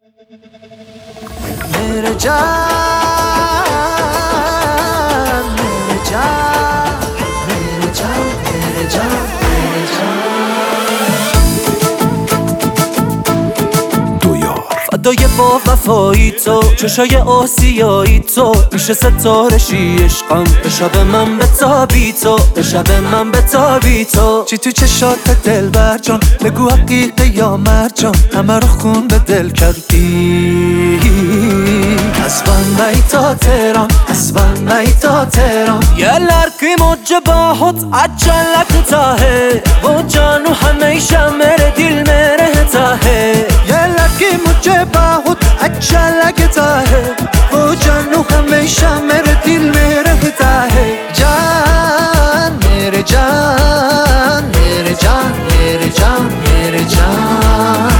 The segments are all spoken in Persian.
मेरे जान मेरे जान मेरे जान मेरे जान मेरे जान دو یار فدای با وفایی تو چشای آسیایی تو میشه ستارشی عشقم به شب من بتابی تو به شب من بتابی تو چی تو چشات دل بر جان بگو حقیقه یا مرجان همه رو خون به دل کردی تا تهران اسفل تا تهران yerler موجبات عجلك تاهه वो जानू हमेशा मेरे दिल में रहता है yerler موجبات عجلك تاهه वो जानू हमेशा मेरे दिल में रहता है जान मेरे जान मेरे जान मेरे जान मेरे जान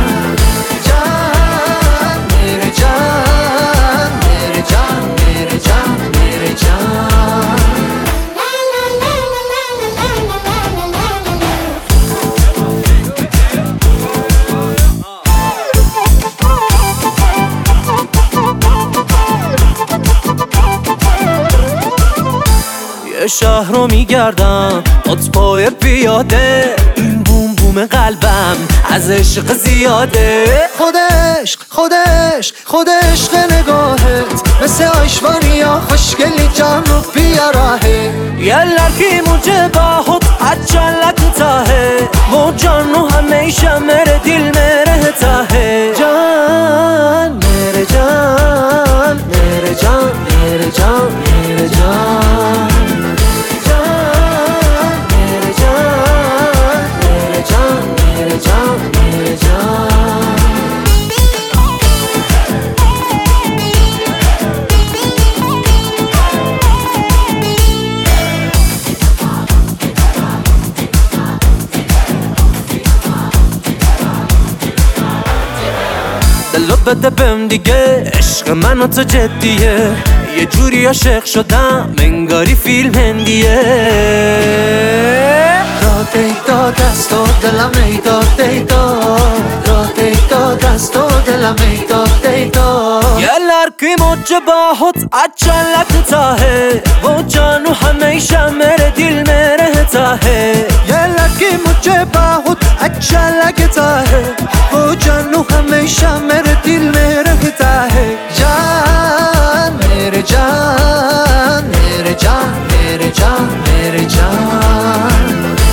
یه شهر رو میگردم پای پیاده این بوم بوم قلبم از عشق زیاده خود عشق نگاهت مثل آیشوانیا خوشگلی جان رو بیاره yerler ki मुझे बहुत अच्छा लगता है वो जानू हमेशा मेरे दिल में रहता है जान मेरे जान मेरे जान मेरे जान मेरे जान دلو بده بهم دیگه عشق من و تو جدیه یه جوری عاشق شدم انگاری فیلم هندیه راه دیتا دست و دلم ایداد دیتا راه دیتا دست و دلم ایداد دیتا yerler ki موجبات अच्छा लगता है वो जानू हमेशा मेरे दिल में रहता है yerler ki موجبات अच्छा लगता है वो जानू हमेशा मेरे दिल में रहता है जान मेरे जान मेरे जान मेरे जान मेरे जान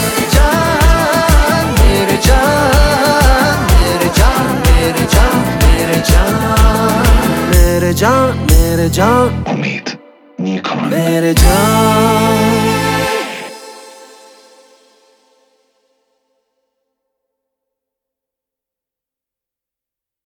जान मेरे जान मेरे जान मेरे जान मेरे जान मेरे जान मेरे जान امید نیکان मेरे जान